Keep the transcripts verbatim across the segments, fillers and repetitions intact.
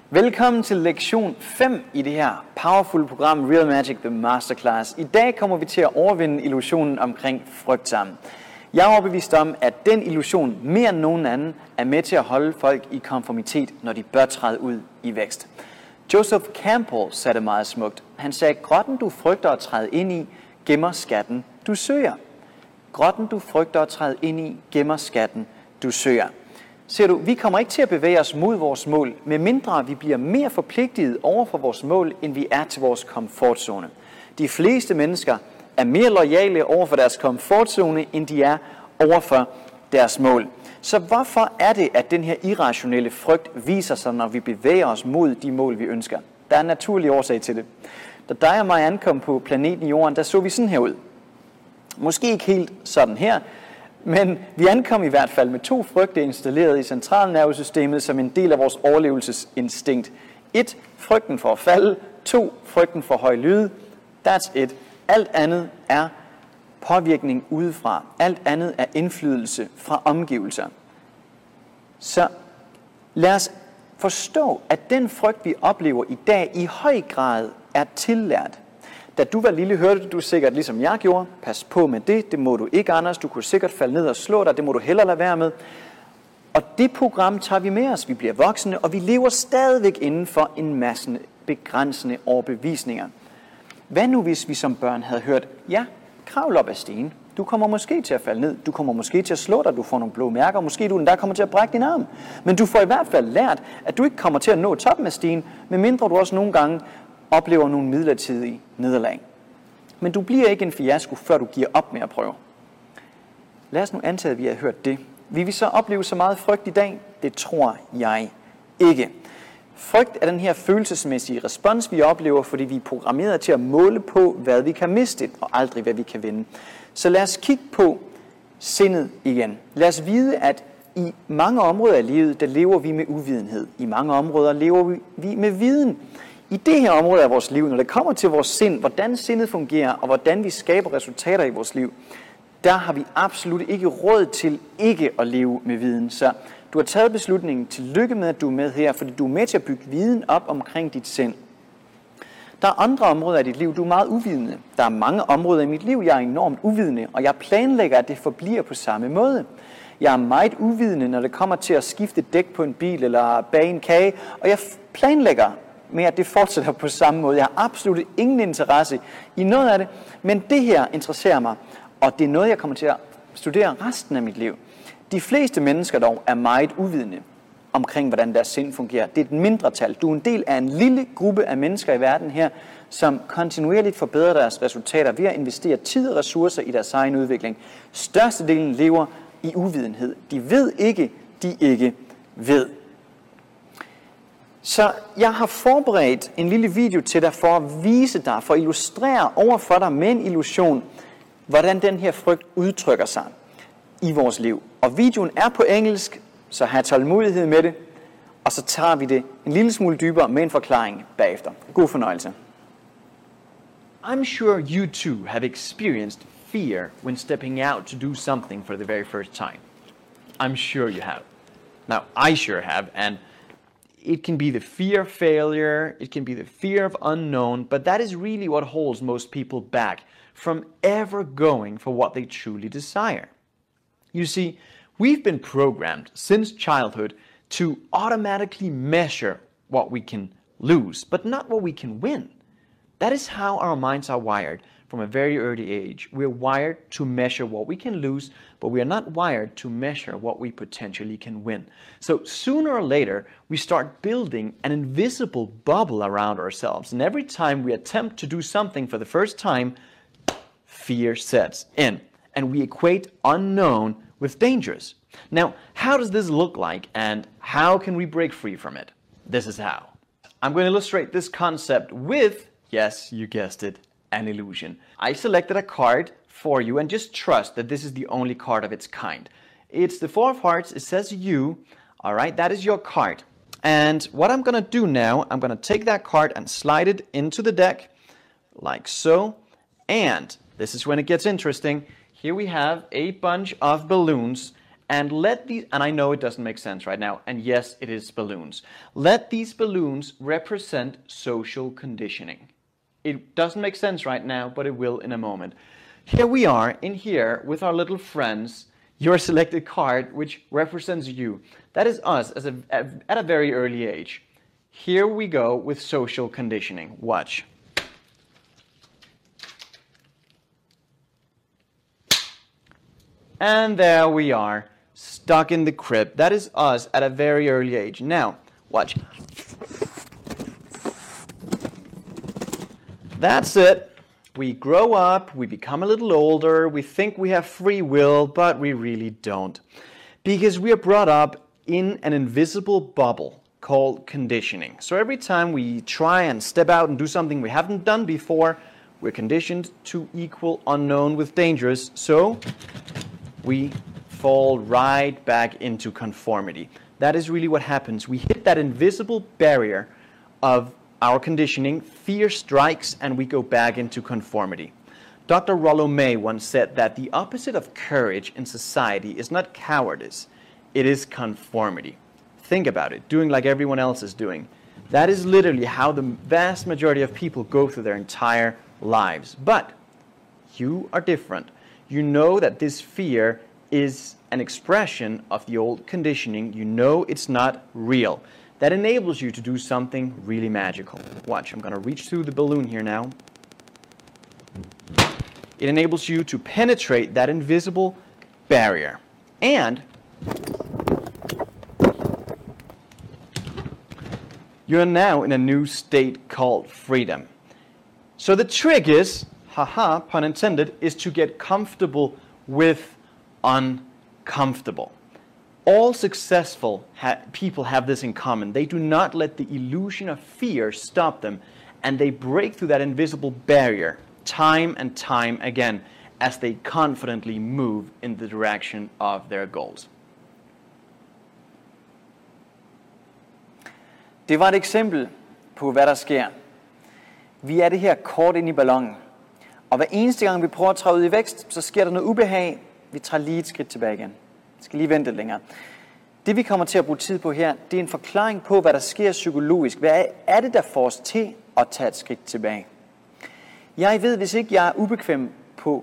Velkommen til lektion fem i det her powerful program Real Magic The Masterclass. I dag kommer vi til at overvinde illusionen omkring frygt sammen. Jeg er overbevist om, at den illusion mere end nogen anden er med til at holde folk i konformitet, når de bør træde ud i vækst. Joseph Campbell sagde det meget smukt. Han sagde, grotten du frygter at træde ind i, gemmer skatten du søger. Grotten du frygter at træde ind i, gemmer skatten du søger. Ser du, vi kommer ikke til at bevæge os mod vores mål, medmindre vi bliver mere forpligtet over for vores mål, end vi er til vores komfortzone. De fleste mennesker er mere loyale over for deres komfortzone, end de er over for deres mål. Så hvorfor er det, at den her irrationelle frygt viser sig, når vi bevæger os mod de mål, vi ønsker? Der er en naturlig årsag til det. Da dig og mig ankom på planeten Jorden, der så vi sådan her ud. Måske ikke helt sådan her, men vi ankom i hvert fald med to frygte installeret i centralnervesystemet som en del af vores overlevelsesinstinkt. Et, frygten for at falde. To, frygten for høj lyde. That's it. Alt andet er påvirkning udefra. Alt andet er indflydelse fra omgivelser. Så lad os forstå, at den frygt, vi oplever i dag, i høj grad er tillært. Da du var lille, hørte du sikkert, ligesom jeg gjorde, pas på med det, det må du ikke, Anders, du kunne sikkert falde ned og slå dig, det må du hellere lade være med. Og det program tager vi med os, vi bliver voksne, og vi lever stadigvæk inden for en masse begrænsende overbevisninger. Hvad nu, hvis vi som børn havde hørt, ja, kravl op ad stigen, du kommer måske til at falde ned, du kommer måske til at slå dig, du får nogle blå mærker, måske du endda kommer til at brække din arm. Men du får i hvert fald lært, at du ikke kommer til at nå toppen af stigen, medmindre du også nogle gange oplever nogle midlertidige nederlag. Men du bliver ikke en fiasko, før du giver op med at prøve. Lad os nu antage, at vi har hørt det. Vil vi så opleve så meget frygt i dag? Det tror jeg ikke. Frygt er den her følelsesmæssige respons, vi oplever, fordi vi er programmeret til at måle på, hvad vi kan miste, og aldrig, hvad vi kan vinde. Så lad os kigge på sindet igen. Lad os vide, at i mange områder af livet, der lever vi med uvidenhed. I mange områder lever vi med viden. I det her område af vores liv, når det kommer til vores sind, hvordan sindet fungerer, og hvordan vi skaber resultater i vores liv, der har vi absolut ikke råd til ikke at leve med viden. Så du har taget beslutningen, til lykke med, at du er med her, fordi du er med til at bygge viden op omkring dit sind. Der er andre områder af dit liv, du er meget uvidende. Der er mange områder i mit liv, jeg er enormt uvidende, og jeg planlægger, at det forbliver på samme måde. Jeg er meget uvidende, når det kommer til at skifte dæk på en bil eller bage en kage, og jeg planlægger med, at det fortsætter på samme måde. Jeg har absolut ingen interesse i noget af det, men det her interesserer mig, og det er noget, jeg kommer til at studere resten af mit liv. De fleste mennesker dog er meget uvidende omkring, hvordan deres sind fungerer. Det er et mindretal. Du er en del af en lille gruppe af mennesker i verden her, som kontinuerligt forbedrer deres resultater ved at investere tid og ressourcer i deres egen udvikling. Størstedelen lever i uvidenhed. De ved ikke, de ikke ved. Så jeg har forberedt en lille video til dig for at vise dig, for at illustrere over for dig med en illusion, hvordan den her frygt udtrykker sig i vores liv. Og videoen er på engelsk, så have tålmodighed med det, og så tager vi det en lille smule dybere med en forklaring bagefter. God fornøjelse. I'm sure you too have experienced fear when stepping out to do something for the very first time. I'm sure you have. Now, I sure have, and it can be the fear of failure, it can be the fear of unknown, but that is really what holds most people back from ever going for what they truly desire. You see, we've been programmed since childhood to automatically measure what we can lose, but not what we can win. That is how our minds are wired from a very early age. We're wired to measure what we can lose, but we are not wired to measure what we potentially can win. So sooner or later, we start building an invisible bubble around ourselves. And every time we attempt to do something for the first time, fear sets in. And we equate unknown with dangerous. Now, how does this look like, and how can we break free from it? This is how. I'm going to illustrate this concept with, yes, you guessed it, an illusion. I selected a card for you, and just trust that this is the only card of its kind. It's the Four of Hearts. It says you. All right, that is your card. And what I'm going to do now, I'm going to take that card and slide it into the deck, like so. And this is when it gets interesting. Here we have a bunch of balloons, And let these, and I know it doesn't make sense right now, and yes, it is balloons. Let these balloons represent social conditioning. It doesn't make sense right now, but it will in a moment. Here we are in here with our little friends, your selected card, which represents you. That is us as a, at a very early age. Here we go with social conditioning. Watch. And there we are, stuck in the crib. That is us at a very early age. Now, watch. That's it. We grow up, we become a little older, we think we have free will, but we really don't. Because we are brought up in an invisible bubble called conditioning. So every time we try and step out and do something we haven't done before, we're conditioned to equal unknown with dangerous. So we fall right back into conformity. That is really what happens. We hit that invisible barrier of our conditioning, fear strikes, and we go back into conformity. Doctor Rollo May once said that the opposite of courage in society is not cowardice, it is conformity. Think about it, doing like everyone else is doing. That is literally how the vast majority of people go through their entire lives. But you are different. You know that this fear is an expression of the old conditioning. You know it's not real. That enables you to do something really magical. Watch, I'm going to reach through the balloon here now. It enables you to penetrate that invisible barrier. And you're now in a new state called freedom. So the trick is, haha, pun intended, is to get comfortable with uncomfortable. All successful ha- people have this in common. They do not let the illusion of fear stop them, and they break through that invisible barrier time and time again as they confidently move in the direction of their goals. Det var et eksempel på, hvad der sker. Vi er det her kort ind i ballonen. Og hver eneste gang, vi prøver at træde ud i vækst, så sker der noget ubehag. Vi tager lige et skridt tilbage igen. Vi skal lige vente lidt længere. Det, vi kommer til at bruge tid på her, det er en forklaring på, hvad der sker psykologisk. Hvad er det, der får os til at tage et skridt tilbage? Jeg ved, hvis ikke jeg er ubekvem på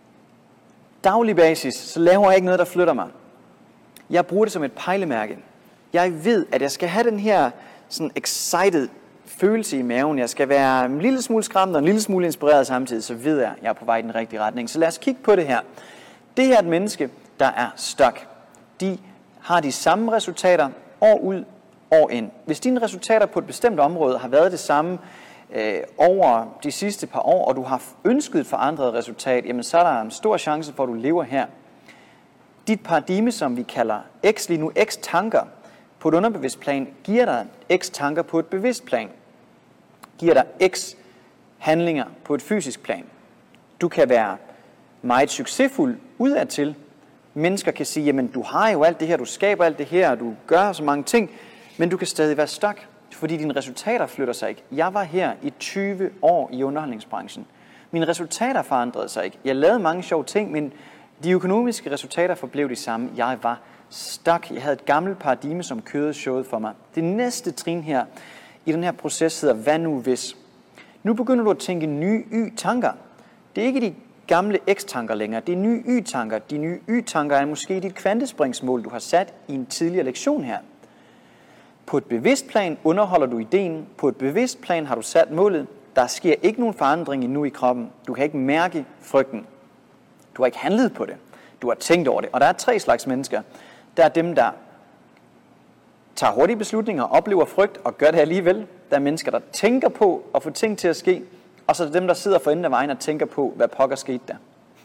daglig basis, så laver jeg ikke noget, der flytter mig. Jeg bruger det som et pejlemærke. Jeg ved, at jeg skal have den her sådan excited følelse i maven. Jeg skal være en lille smule skræmt og en lille smule inspireret samtidig, så ved jeg, at jeg er på vej i den rigtige retning. Så lad os kigge på det her. Det her er et menneske, der er stuck. De har de samme resultater år ud, år ind. Hvis dine resultater på et bestemt område har været det samme øh, over de sidste par år, og du har ønsket et forandret resultat, jamen så er der en stor chance for, at du lever her. Dit paradigme, som vi kalder X lige nu, X-tanker, på et underbevidst plan, giver dig X-tanker på et bevidst plan. Giver dig X-handlinger på et fysisk plan. Du kan være meget succesfuld udadtil. Mennesker kan sige, jamen du har jo alt det her, du skaber alt det her, og du gør så mange ting, men du kan stadig være stuck, fordi dine resultater flytter sig ikke. Jeg var her i tyve år i underholdningsbranchen. Mine resultater forandrede sig ikke. Jeg lavede mange sjove ting, men de økonomiske resultater forblev de samme. Jeg var stuck. Jeg havde et gammelt paradigme, som kørede showet for mig. Det næste trin her i den her proces hedder, hvad nu hvis? Nu begynder du at tænke nye y-tanker. Det er ikke de gamle X-tanker længere. Det er nye y-tanker. De nye y-tanker er måske dit kvantespringsmål, du har sat i en tidligere lektion her. På et bevidst plan underholder du ideen. På et bevidst plan har du sat målet. Der sker ikke nogen forandring endnu i kroppen. Du kan ikke mærke frygten. Du har ikke handlet på det. Du har tænkt over det. Og der er tre slags mennesker. Der er dem, der tager hurtige beslutninger, oplever frygt og gør det alligevel. Der er mennesker, der tænker på at få ting til at ske. Og så er der dem, der sidder for enden af vejen og tænker på, hvad pokker skete der.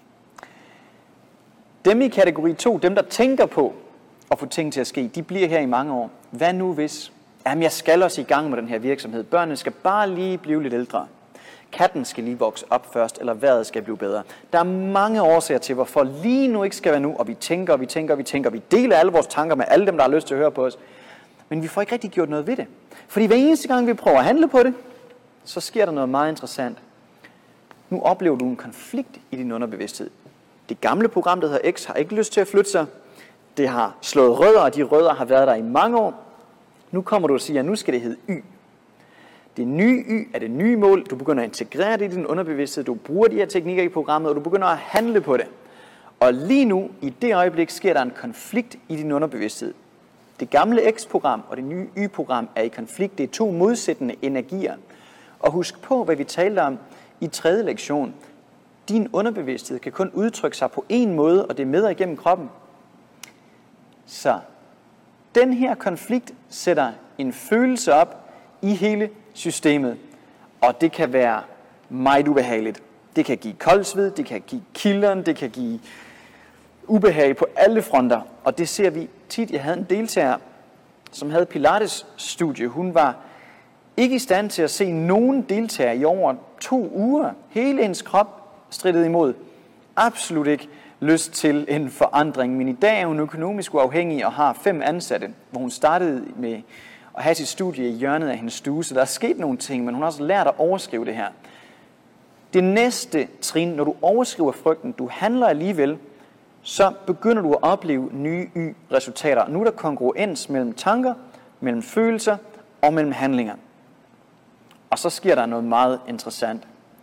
Dem i kategori to, dem der tænker på at få ting til at ske, de bliver her i mange år. Hvad nu hvis? Jamen, jeg skal også i gang med den her virksomhed. Børnene skal bare lige blive lidt ældre. Katten skal lige vokse op først, eller vejret skal blive bedre. Der er mange årsager til, hvorfor lige nu ikke skal være nu, og vi tænker, og vi tænker, og vi tænker. Vi deler alle vores tanker med alle dem, der har lyst til at høre på os. Men vi får ikke rigtig gjort noget ved det. Fordi hver eneste gang, vi prøver at handle på det, så sker der noget meget interessant. Nu oplever du en konflikt i din underbevidsthed. Det gamle program, der hedder X, har ikke lyst til at flytte sig. Det har slået rødder, og de rødder har været der i mange år. Nu kommer du og siger, at nu skal det hedde Y. Det nye Y er det nye mål. Du begynder at integrere det i din underbevidsthed. Du bruger de her teknikker i programmet, og du begynder at handle på det. Og lige nu, i det øjeblik, sker der en konflikt i din underbevidsthed. Det gamle X-program og det nye Y-program er i konflikt. Det er to modsættende energier. Og husk på, hvad vi talte om i tredje lektion. Din underbevidsthed kan kun udtrykke sig på én måde, og det er med og igennem kroppen. Så den her konflikt sætter en følelse op i hele systemet. Og det kan være meget ubehageligt. Det kan give koldsved, det kan give kilderen, det kan give ubehag på alle fronter. Og det ser vi tit. Jeg havde en deltager, som havde Pilates-studie. Hun var ikke i stand til at se nogen deltager i over to uger. Hele hendes krop strittede imod. Absolut ikke lyst til en forandring. Men i dag er hun økonomisk uafhængig og har fem ansatte, hvor hun startede med at have sit studie i hjørnet af hendes stue. Så der er sket nogle ting, men hun har også lært at overskrive det her. Det næste trin, når du overskriver frygten, du handler alligevel, så begynder du at opleve nye Y-resultater. Nu er der kongruens mellem tanker, mellem følelser og mellem handlinger. Og så sker der noget meget interessant.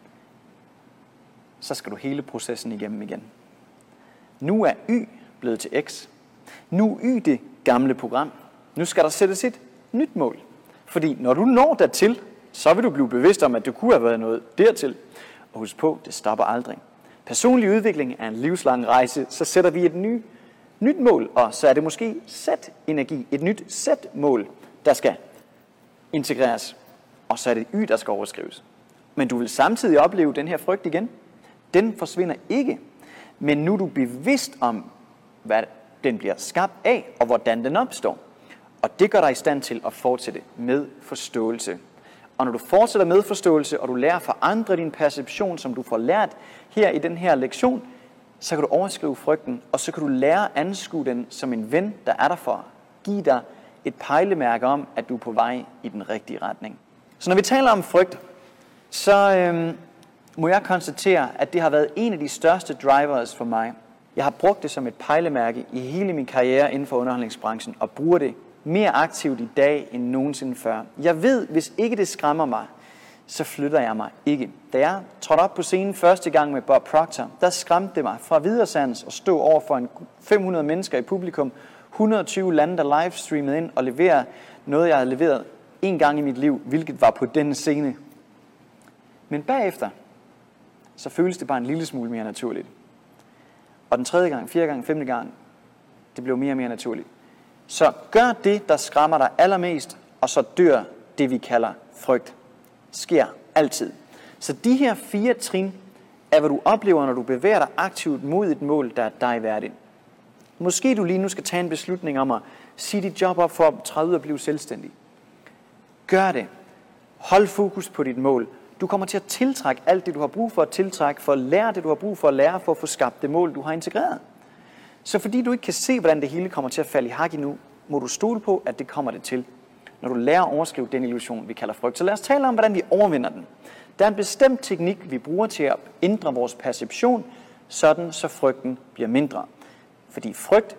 Så skal du hele processen igennem igen. Nu er Y blevet til X. Nu er Y det gamle program. Nu skal der sættes et nyt mål. Fordi når du når dertil, så vil du blive bevidst om, at det kunne have været noget dertil. Og husk på, det stopper aldrig. Personlig udvikling er en livslang rejse, så sætter vi et ny, nyt mål, og så er det måske Z-energi, et nyt Z-mål, der skal integreres. Og så er det Y, der skal overskrives. Men du vil samtidig opleve den her frygt igen. Den forsvinder ikke. Men nu er du bevidst om, hvad den bliver skabt af, og hvordan den opstår. Og det gør dig i stand til at fortsætte med forståelse. Og når du fortsætter med forståelse, og du lærer at forandre din perception, som du får lært her i den her lektion, så kan du overskrive frygten, og så kan du lære at anskue den som en ven, der er der for at give dig et pejlemærke om, at du er på vej i den rigtige retning. Så når vi taler om frygt, så øhm, må jeg konstatere, at det har været en af de største drivers for mig. Jeg har brugt det som et pejlemærke i hele min karriere inden for underholdningsbranchen, og bruger det mere aktivt i dag end nogensinde før. Jeg ved, hvis ikke det skræmmer mig, så flytter jeg mig ikke. Da jeg trådte op på scenen første gang med Bob Proctor, der skræmte det mig fra videresands at stå over for en fem hundrede mennesker i publikum, et hundrede og tyve lande, der livestreamede ind og levere noget, jeg havde leveret en gang i mit liv, hvilket var på denne scene. Men bagefter, så føles det bare en lille smule mere naturligt. Og den tredje gang, fjerde gang, femte gang, det blev mere og mere naturligt. Så gør det, der skræmmer dig allermest, og så dør det, vi kalder frygt. Sker altid. Så de her fire trin er, hvad du oplever, når du bevæger dig aktivt mod et mål, der er dig værdigt. Måske du lige nu skal tage en beslutning om at sige dit job op for at træde ud og blive selvstændig. Gør det. Hold fokus på dit mål. Du kommer til at tiltrække alt det, du har brug for at tiltrække, for at lære det, du har brug for at lære, for at få skabt det mål, du har integreret. Så fordi du ikke kan se, hvordan det hele kommer til at falde i hak endnu, må du stole på, at det kommer det til, når du lærer at overskrive den illusion, vi kalder frygt. Så lad os tale om, hvordan vi overvinder den. Der er en bestemt teknik, vi bruger til at ændre vores perception, sådan så frygten bliver mindre. Fordi frygt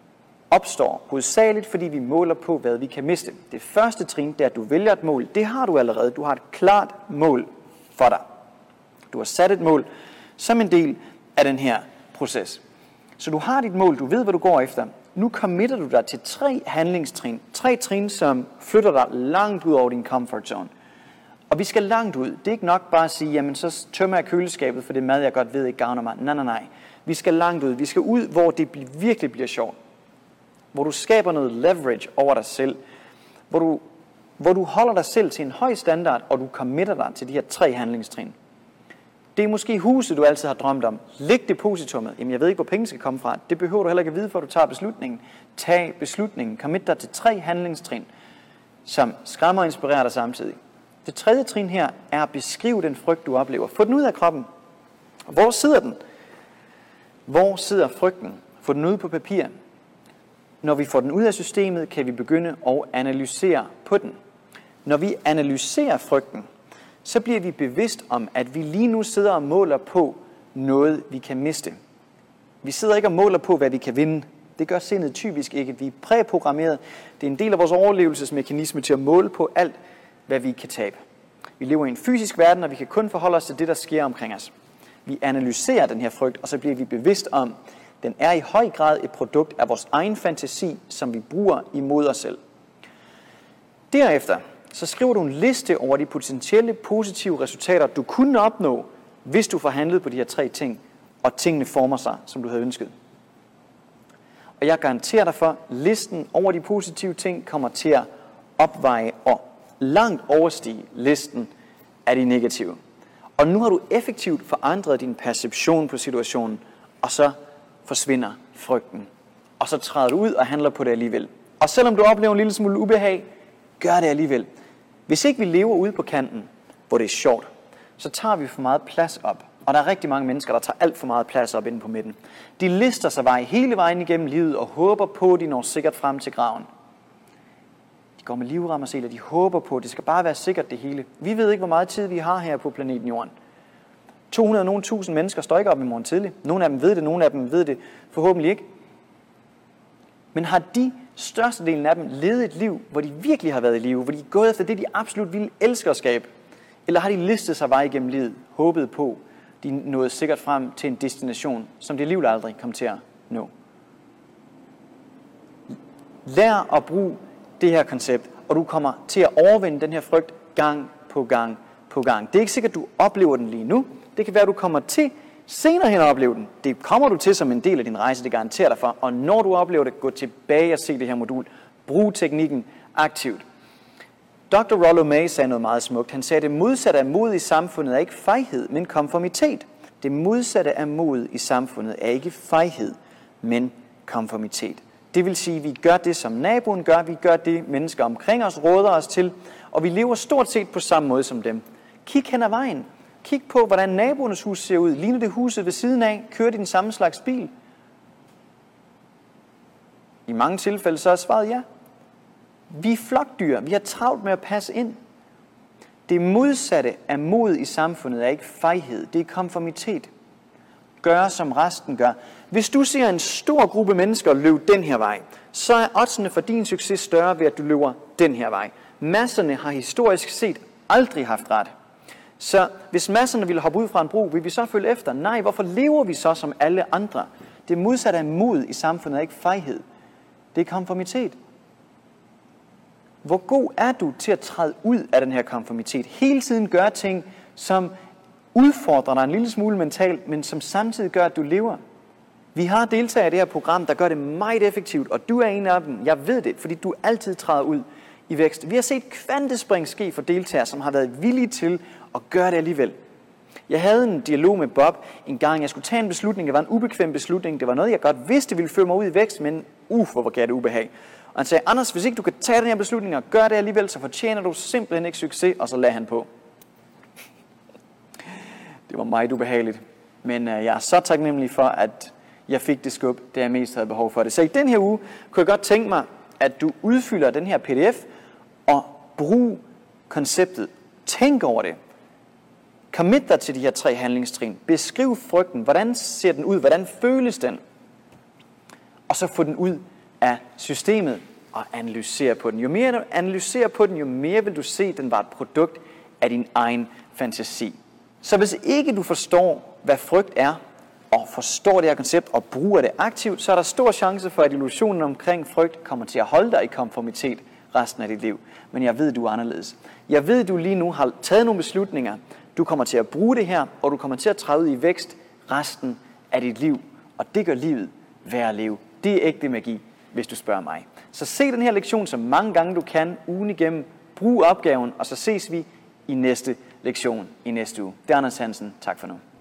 opstår hovedsageligt, fordi vi måler på, hvad vi kan miste. Det første trin, det er, at du vælger et mål. Det har du allerede. Du har et klart mål for dig. Du har sat et mål som en del af den her proces. Så du har dit mål, du ved, hvad du går efter. Nu committer du dig til tre handlingstrin. Tre trin, som flytter dig langt ud over din comfort zone. Og vi skal langt ud. Det er ikke nok bare at sige, jamen så tømmer jeg køleskabet, for det mad, jeg godt ved ikke gavner mig. Nej, nej, nej. Vi skal langt ud. Vi skal ud, hvor det virkelig bliver sjovt. Hvor du skaber noget leverage over dig selv. Hvor du, hvor du holder dig selv til en høj standard, og du committer dig til de her tre handlingstrin. Det er måske huset, du altid har drømt om. Læg depositummet. Jamen, jeg ved ikke, hvor penge skal komme fra. Det behøver du heller ikke at vide, før du tager beslutningen. Tag beslutningen. Commit dig til tre handlingstrin, som skræmmer og inspirerer dig samtidig. Det tredje trin her er at beskrive den frygt, du oplever. Få den ud af kroppen. Hvor sidder den? Hvor sidder frygten? Få den ud på papir. Når vi får den ud af systemet, kan vi begynde at analysere på den. Når vi analyserer frygten, så bliver vi bevidst om, at vi lige nu sidder og måler på noget, vi kan miste. Vi sidder ikke og måler på, hvad vi kan vinde. Det gør sindet typisk ikke. Vi er præprogrammeret. Det er en del af vores overlevelsesmekanisme til at måle på alt, hvad vi kan tabe. Vi lever i en fysisk verden, og vi kan kun forholde os til det, der sker omkring os. Vi analyserer den her frygt, og så bliver vi bevidst om, at den er i høj grad et produkt af vores egen fantasi, som vi bruger imod os selv. Derefter så skriver du en liste over de potentielle positive resultater, du kunne opnå, hvis du får handlet på de her tre ting, og tingene former sig, som du havde ønsket. Og jeg garanterer dig for, at listen over de positive ting kommer til at opveje og langt overstige listen af de negative. Og nu har du effektivt forandret din perception på situationen, og så forsvinder frygten. Og så træder du ud og handler på det alligevel. Og selvom du oplever en lille smule ubehag, gør det alligevel. Hvis ikke vi lever ude på kanten, hvor det er sjovt, så tager vi for meget plads op. Og der er rigtig mange mennesker, der tager alt for meget plads op inde på midten. De lister sig vej hele vejen igennem livet og håber på, at de når sikkert frem til graven. De går med livrem og seler, de håber på, at det skal bare være sikkert det hele. Vi ved ikke, hvor meget tid vi har her på planeten Jorden. to hundrede og nogle tusind mennesker står ikke op i morgen tidlig. Nogle af dem ved det, nogle af dem ved det forhåbentlig ikke. Men har de størstedelen af dem levet et liv, hvor de virkelig har været i live, hvor de er gået efter det, de absolut ville elske at skabe? Eller har de listet sig vej igennem livet, håbet på, de nåede sikkert frem til en destination, som det liv aldrig kom til at nå? Lær at bruge det her koncept, og du kommer til at overvinde den her frygt gang på gang på gang. Det er ikke sikkert, at du oplever den lige nu. Det kan være, at du kommer til senere hen at opleve den. Det kommer du til som en del af din rejse, det garanterer dig for. Og når du oplever det, gå tilbage og se det her modul. Brug teknikken aktivt. doktor Rollo May sagde noget meget smukt. Han sagde, at det modsatte af mod i samfundet er ikke fejhed, men konformitet. Det modsatte af mod i samfundet er ikke fejhed, men konformitet. Det vil sige, at vi gør det, som naboen gør, vi gør det, mennesker omkring os råder os til, og vi lever stort set på samme måde som dem. Kig hen ad vejen. Kig på, hvordan naboernes hus ser ud. Ligner det huset ved siden af? Kører de den samme slags bil? I mange tilfælde så er svaret ja. Vi er flokdyr. Vi har travlt med at passe ind. Det modsatte af mod i samfundet er ikke fejhed. Det er konformitet. Gør som resten gør. Hvis du ser en stor gruppe mennesker løbe den her vej, så er oddsene for din succes større ved, at du løber den her vej. Masserne har historisk set aldrig haft ret. Så hvis masserne ville hoppe ud fra en bro, vil vi så følge efter? Nej, hvorfor lever vi så som alle andre? Det modsatte af mod i samfundet er ikke fejhed. Det er konformitet. Hvor god er du til at træde ud af den her konformitet? Hele tiden gøre ting, som udfordrer dig en lille smule mentalt, men som samtidig gør, at du lever. Vi har deltagere i det her program, der gør det meget effektivt, og du er en af dem. Jeg ved det, fordi du altid træder ud i vækst. Vi har set kvantespring ske for deltagere, som har været villige til at gøre det alligevel. Jeg havde en dialog med Bob en gang. Jeg skulle tage en beslutning. Det var en ubekvem beslutning. Det var noget, jeg godt vidste ville føre mig ud i vækst, men uff, hvor gav det ubehag. Og han sagde, Anders, hvis ikke du kan tage den her beslutning og gøre det alligevel, så fortjener du simpelthen ikke succes, og så lagde han på. Det var meget ubehageligt. Men øh, jeg er så taknemmelig for, at jeg fik det skub, det jeg mest havde behov for det. Så i den her uge kunne jeg godt tænke mig, at du udfylder den her P D F og brug konceptet. Tænk over det. Commit dig til de her tre handlingstrin. Beskriv frygten. Hvordan ser den ud? Hvordan føles den? Og så få den ud af systemet og analysere på den. Jo mere du analyserer på den, jo mere vil du se, at den var et produkt af din egen fantasi. Så hvis ikke du forstår, hvad frygt er, og forstår det her koncept og bruger det aktivt, så er der stor chance for, at illusionen omkring frygt kommer til at holde dig i konformitet resten af dit liv. Men jeg ved, du er anderledes. Jeg ved, du lige nu har taget nogle beslutninger. Du kommer til at bruge det her, og du kommer til at træde ud i vækst resten af dit liv. Og det gør livet værd at leve. Det er ægte magi, hvis du spørger mig. Så se den her lektion så mange gange du kan, ugen igennem. Brug opgaven, og så ses vi i næste lektion i næste uge. Det er Anders Hansen. Tak for nu.